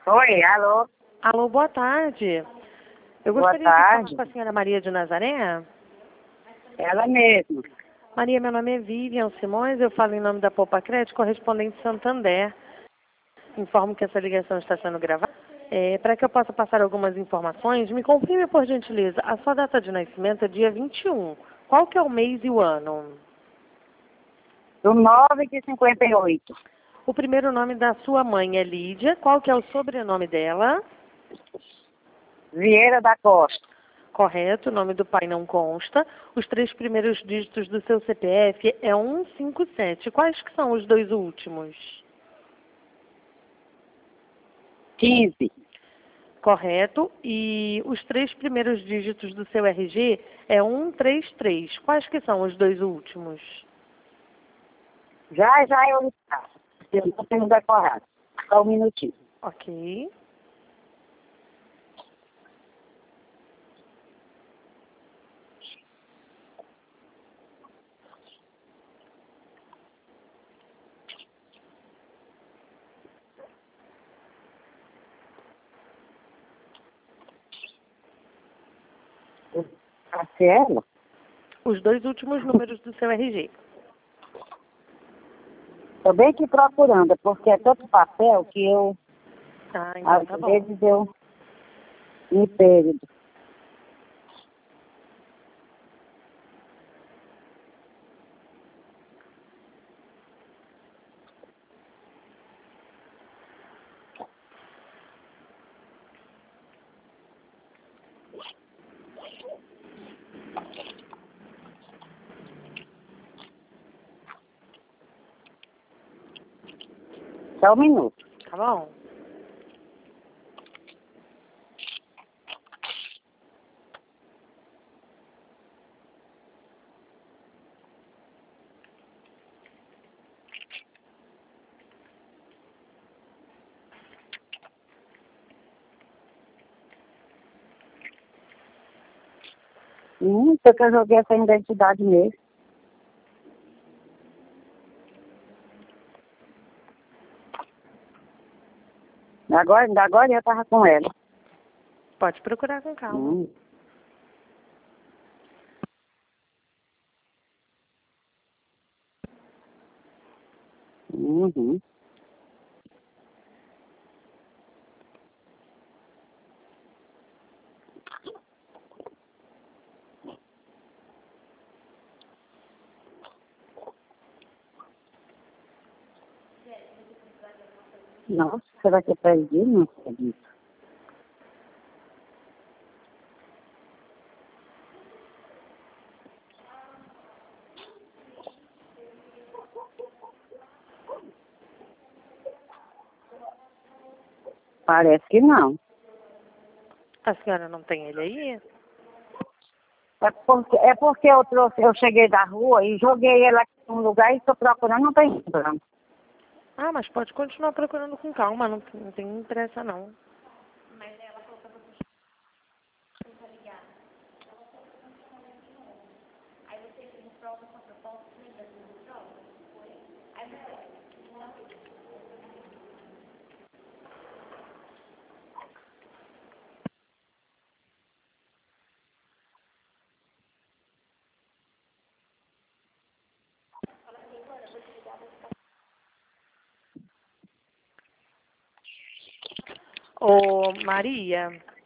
Oi, alô? Alô, boa tarde. Eu Boa gostaria de tarde. falar com a senhora Maria de Nazaré. Ela mesma. Maria, meu nome é Vivian Simões, eu falo em nome da Poupa Crédito, correspondente Santander. Informo que essa ligação está sendo gravada. Para que eu possa passar algumas informações, me confirme, por gentileza, a sua data de nascimento é dia 21. Qual que é o mês e o ano? Do 9 de 58. O primeiro nome da sua mãe é Lídia. Qual que é o sobrenome dela? Vieira da Costa. Correto, o nome do pai não consta. Os 3 primeiros dígitos do seu CPF é 157. Quais que são os 2 últimos? 15. Correto. E os 3 primeiros dígitos do seu RG é 133. Quais que são os 2 últimos? Já eu lhe passo. Eu não tenho decorado. Só um minutinho. Ok. Marcelo? Os 2 últimos números do seu RG. Estou bem aqui procurando, porque é tanto papel que eu, Ah, então às tá bom. vezes, eu me perdo. Só um minuto. Tá bom? Foi que eu joguei essa identidade mesmo. Agora eu estava com ela. Pode procurar com calma. Uhum. Nossa, será que eu perdi? Não acredito. Parece que não. A senhora não tem ele aí? É porque eu cheguei da rua e joguei ela aqui num lugar e estou procurando, não está encontrando. Ah, mas pode continuar procurando com calma, não tem pressa não. Ô, Maria,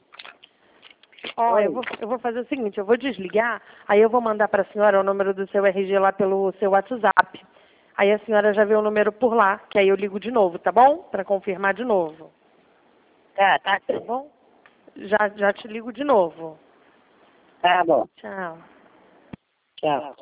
ó, Oi. eu vou fazer o seguinte, eu vou desligar, aí eu vou mandar para a senhora o número do seu RG lá pelo seu WhatsApp. Aí a senhora já vê o número por lá, que aí eu ligo de novo, tá bom? Para confirmar de novo, Tá tá bom? Já te ligo de novo. bom. Tchau. Tchau.